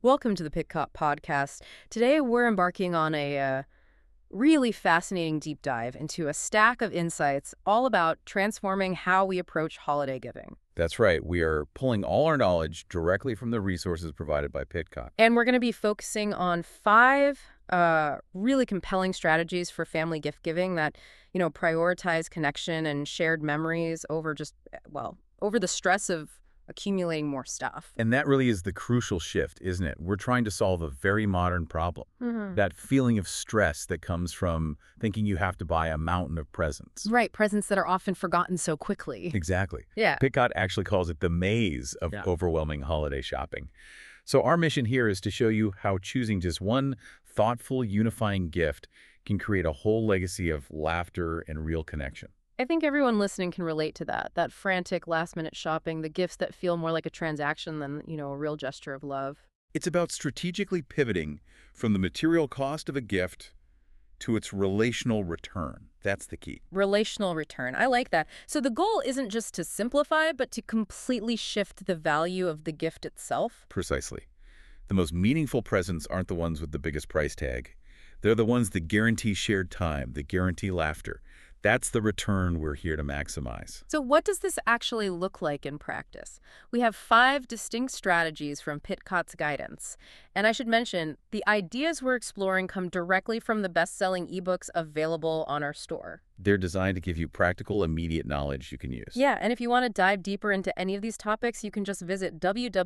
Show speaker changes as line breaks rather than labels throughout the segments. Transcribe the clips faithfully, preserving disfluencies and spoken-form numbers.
Welcome to the Pitcott Podcast. Today we're embarking on a uh, really fascinating deep dive into a stack of insights all about transforming how we approach holiday giving.
That's right. We are pulling all our knowledge directly from the resources provided by Pitcott.
And we're going to be focusing on five uh, really compelling strategies for family gift giving that, you know, prioritize connection and shared memories over just, well, over the stress of accumulating more stuff.
And that really is the crucial shift, isn't it? We're trying to solve a very modern problem.
Mm-hmm.
That feeling of stress that comes from thinking you have to buy a mountain of presents.
Right, presents that are often forgotten so quickly.
Exactly.
Yeah.
Pitcott actually calls it the maze of
Yeah.
overwhelming holiday shopping. So our mission here is to show you how choosing just one thoughtful, unifying gift can create a whole legacy of laughter and real connection.
I think everyone listening can relate to that, that frantic last-minute shopping, the gifts that feel more like a transaction than, you know, a real gesture of love.
It's about strategically pivoting from the material cost of a gift to its relational return. That's the key.
Relational return. I like that. So the goal isn't just to simplify, but to completely shift the value of the gift itself.
Precisely. The most meaningful presents aren't the ones with the biggest price tag. They're the ones that guarantee shared time, that guarantee laughter. That's the return we're here to maximize.
So what does this actually look like in practice? We have five distinct strategies from Pitcott's guidance. And I should mention, the ideas we're exploring come directly from the best-selling ebooks available on our store.
They're designed to give you practical, immediate knowledge you can use.
Yeah, and if you want to dive deeper into any of these topics, you can just visit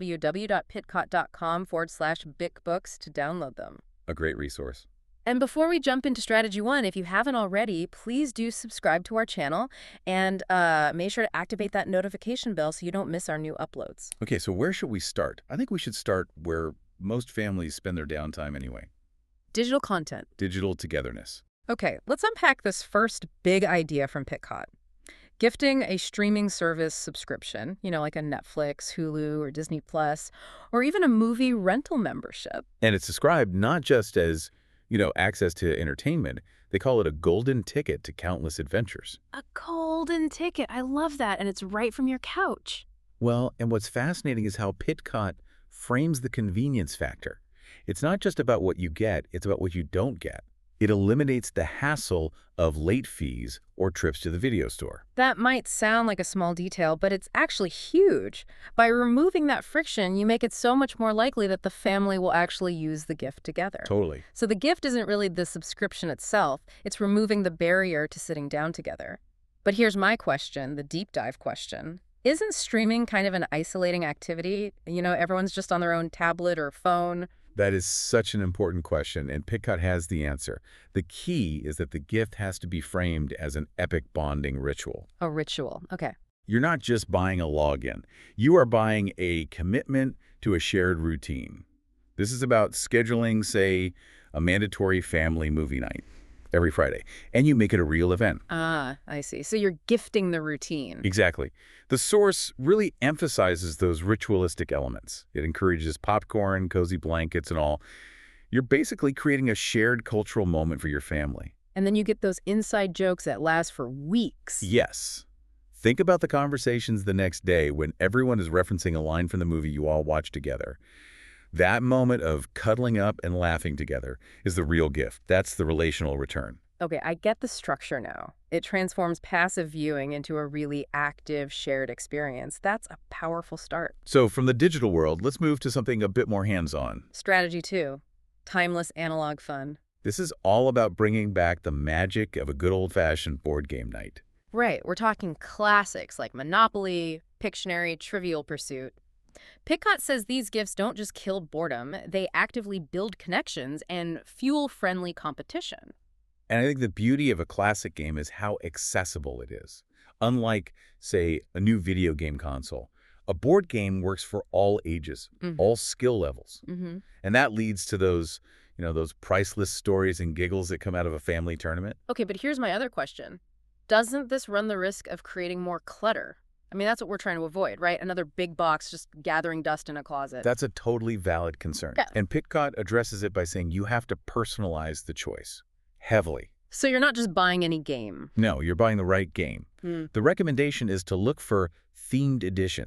www.pitcott.com forward slash BICbooks to download them.
A great resource.
And before we jump into strategy one, if you haven't already, please do subscribe to our channel and uh, make sure to activate that notification bell so you don't miss our new uploads.
Okay, so where should we start? I think we should start where most families spend their downtime anyway.
Digital content.
Digital togetherness.
Okay, let's unpack this first big idea from Pitcott. Gifting a streaming service subscription, you know, like a Netflix, Hulu, or Disney Plus, or even a movie rental membership.
And it's described not just as, you know, access to entertainment. They call it a golden ticket to countless adventures.
A golden ticket. I love that. And it's right from your couch.
Well, and what's fascinating is how Pitcott frames the convenience factor. It's not just about what you get, it's about what you don't get. It eliminates the hassle of late fees or trips to the video store.
That might sound like a small detail, but it's actually huge. By removing that friction, you make it so much more likely that the family will actually use the gift together.
Totally.
So the gift isn't really the subscription itself, it's removing the barrier to sitting down together. But here's my question, the deep dive question. Isn't streaming kind of an isolating activity? You know, everyone's just on their own tablet or phone.
That is such an important question, and Pitcott has the answer. The key is that the gift has to be framed as an epic bonding ritual.
A ritual, okay.
You're not just buying a login. You are buying a commitment to a shared routine. This is about scheduling, say, a mandatory family movie night every Friday, and you make it a real event.
Ah, I see. So you're gifting the routine.
Exactly. The source really emphasizes those ritualistic elements. It encourages popcorn, cozy blankets, and all. You're basically creating a shared cultural moment for your family.
And then you get those inside jokes that last for weeks.
Yes. Think about the conversations the next day when everyone is referencing a line from the movie you all watched together. That moment of cuddling up and laughing together is the real gift. That's the relational return.
Okay, I get the structure now. It transforms passive viewing into a really active, shared experience. That's a powerful start.
So from the digital world, let's move to something a bit more hands-on.
Strategy two, timeless analog fun.
This is all about bringing back the magic of a good old-fashioned board game night.
Right, we're talking classics like Monopoly, Pictionary, Trivial Pursuit. Pitcott says these gifts don't just kill boredom, they actively build connections and fuel friendly competition.
And I think the beauty of a classic game is how accessible it is. Unlike, say, a new video game console, a board game works for all ages,
Mm-hmm.
all skill levels.
Mm-hmm.
And that leads to those, you know, those priceless stories and giggles that come out of a family tournament.
Okay, but here's my other question. Doesn't this run the risk of creating more clutter? I mean, that's what we're trying to avoid, right? Another big box just gathering dust in a closet.
That's a totally valid concern.
Yeah.
And Pitcott addresses it by saying you have to personalize the choice heavily.
So you're not just buying any game.
No, you're buying the right game.
Hmm.
The recommendation is to look for themed editions,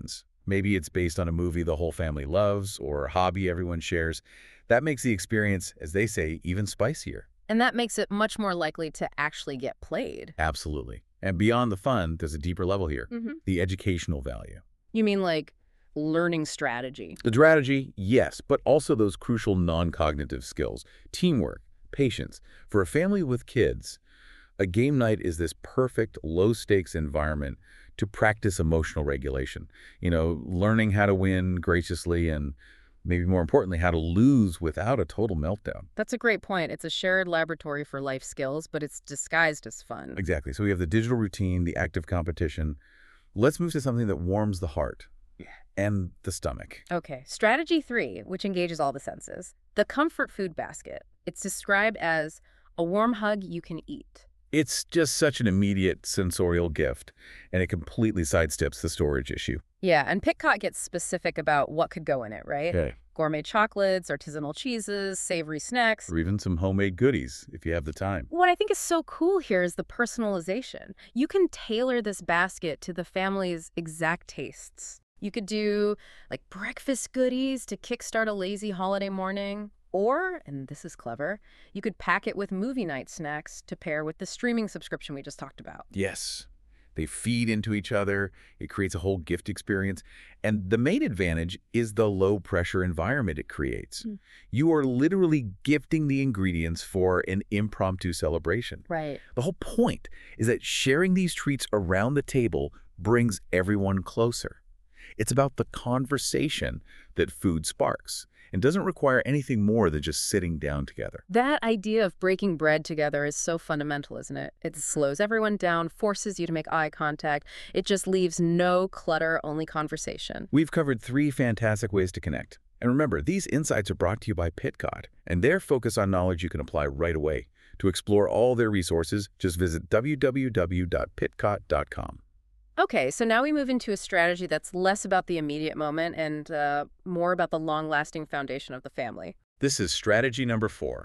Maybe it's based on a movie the whole family loves or a hobby everyone shares. That makes the experience, as they say, even spicier.
And that makes it much more likely to actually get played.
Absolutely. And beyond the fun, there's a deeper level here,
Mm-hmm.
the educational value.
You mean like learning strategy?
The strategy, yes, but also those crucial non-cognitive skills, teamwork, patience. For a family with kids, a game night is this perfect low-stakes environment to practice emotional regulation. You know, learning how to win graciously and maybe more importantly, how to lose without a total meltdown.
That's a great point. It's a shared laboratory for life skills, but it's disguised as fun.
Exactly. So we have the digital routine, the active competition. Let's move to something that warms the heart and the stomach.
Okay, strategy three, which engages all the senses. The comfort food basket. It's described as a warm hug you can eat.
It's just such an immediate sensorial gift, and it completely sidesteps the storage issue.
Yeah, and Pitcott gets specific about what could go in it, right?
Okay.
Gourmet chocolates, artisanal cheeses, savory snacks.
Or even some homemade goodies, if you have the time.
What I think is so cool here is the personalization. You can tailor this basket to the family's exact tastes. You could do like breakfast goodies to kickstart a lazy holiday morning. Or, and this is clever, you could pack it with movie night snacks to pair with the streaming subscription we just talked about.
Yes. They feed into each other. It creates a whole gift experience. And the main advantage is the low-pressure environment it creates.
Mm.
You are literally gifting the ingredients for an impromptu celebration.
Right.
The whole point is that sharing these treats around the table brings everyone closer. It's about the conversation that food sparks and doesn't require anything more than just sitting down together.
That idea of breaking bread together is so fundamental, isn't it? It slows everyone down, forces you to make eye contact. It just leaves no clutter, only conversation.
We've covered three fantastic ways to connect. And remember, these insights are brought to you by Pitcott, and their focus on knowledge you can apply right away. To explore all their resources, just visit w w w dot pitcott dot com.
Okay, so now we move into a strategy that's less about the immediate moment and uh, more about the long-lasting foundation of the family.
This is strategy number four,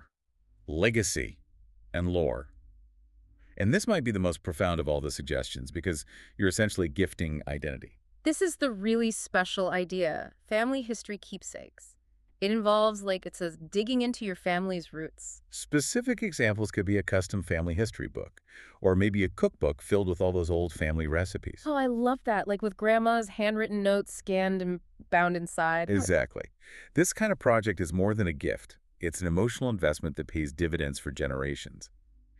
legacy and lore. And this might be the most profound of all the suggestions because you're essentially gifting identity.
This is the really special idea, family history keepsakes. It involves, like it says, digging into your family's roots.
Specific examples could be a custom family history book, or maybe a cookbook filled with all those old family recipes.
Oh, I love that, like with grandma's handwritten notes scanned and bound inside.
Exactly. This kind of project is more than a gift. It's an emotional investment that pays dividends for generations.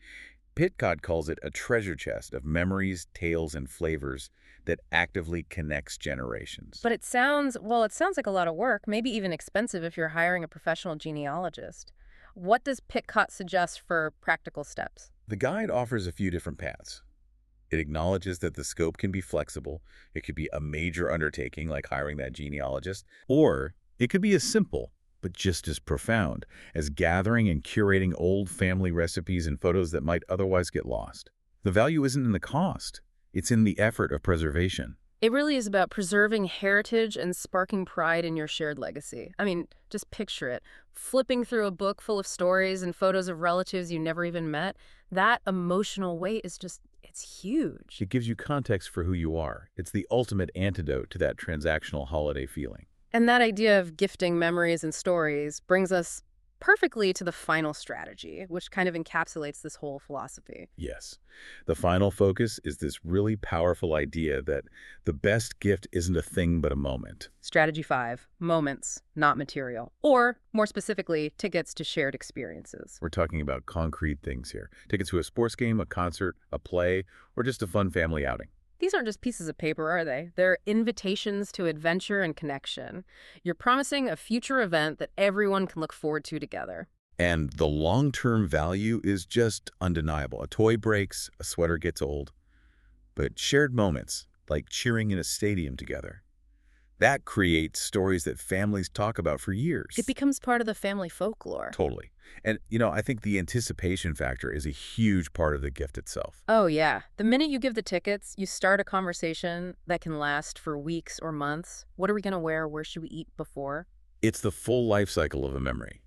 Pitcott calls it a treasure chest of memories, tales, and flavors that actively connects generations.
But it sounds, well, it sounds like a lot of work, maybe even expensive if you're hiring a professional genealogist. What does Pitcott suggest for practical steps?
The guide offers a few different paths. It acknowledges that the scope can be flexible. It could be a major undertaking like hiring that genealogist, or it could be as simple, but just as profound, as gathering and curating old family recipes and photos that might otherwise get lost. The value isn't in the cost. It's in the effort of preservation.
It really is about preserving heritage and sparking pride in your shared legacy. I mean, just picture it. Flipping through a book full of stories and photos of relatives you never even met, that emotional weight is just, it's huge.
It gives you context for who you are. It's the ultimate antidote to that transactional holiday feeling.
And that idea of gifting memories and stories brings us perfectly to the final strategy, which kind of encapsulates this whole philosophy.
Yes. The final focus is this really powerful idea that the best gift isn't a thing but a moment.
Strategy five, moments, not material. Or, more specifically, tickets to shared experiences.
We're talking about concrete things here. Tickets to a sports game, a concert, a play, or just a fun family outing.
These aren't just pieces of paper, are they? They're invitations to adventure and connection. You're promising a future event that everyone can look forward to together.
And the long-term value is just undeniable. A toy breaks, a sweater gets old. But shared moments, like cheering in a stadium together, that creates stories that families talk about for years.
It becomes part of the family folklore.
Totally. And, you know, I think the anticipation factor is a huge part of the gift itself.
Oh, yeah. The minute you give the tickets, you start a conversation that can last for weeks or months. What are we going to wear? Where should we eat before?
It's the full life cycle of a memory.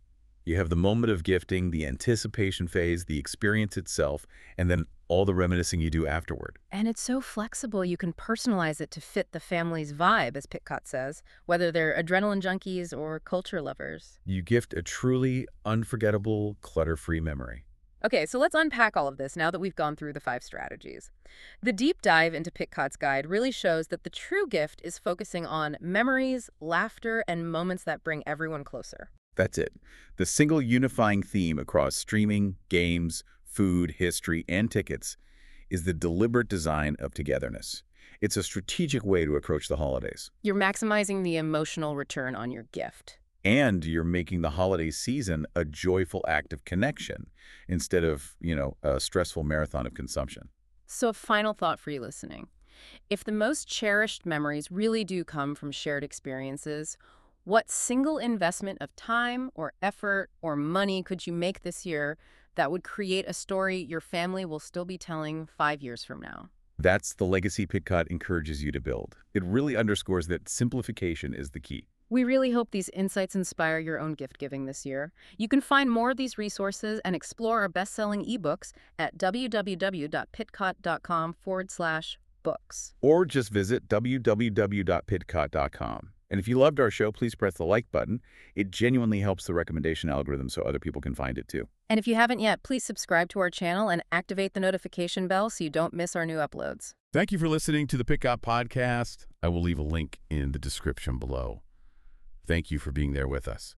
You have the moment of gifting, the anticipation phase, the experience itself, and then all the reminiscing you do afterward.
And it's so flexible, you can personalize it to fit the family's vibe, as Pitcott says, whether they're adrenaline junkies or culture lovers.
You gift a truly unforgettable, clutter-free memory.
Okay, so let's unpack all of this now that we've gone through the five strategies. The deep dive into Pitcott's guide really shows that the true gift is focusing on memories, laughter, and moments that bring everyone closer.
That's it. The single unifying theme across streaming, games, food, history, and tickets is the deliberate design of togetherness. It's a strategic way to approach the holidays.
You're maximizing the emotional return on your gift.
And you're making the holiday season a joyful act of connection instead of, you know, a stressful marathon of consumption.
So a final thought for you listening. If the most cherished memories really do come from shared experiences, what single investment of time or effort or money could you make this year that would create a story your family will still be telling five years from now?
That's the legacy Pitcott encourages you to build. It really underscores that simplification is the key.
We really hope these insights inspire your own gift giving this year. You can find more of these resources and explore our best-selling ebooks at www.pitcott.com forward slash books.
Or just visit w w w dot pitcott dot com. And if you loved our show, please press the like button. It genuinely helps the recommendation algorithm so other people can find it too.
And if you haven't yet, please subscribe to our channel and activate the notification bell so you don't miss our new uploads.
Thank you for listening to the Pitcott Podcast. I will leave a link in the description below. Thank you for being there with us.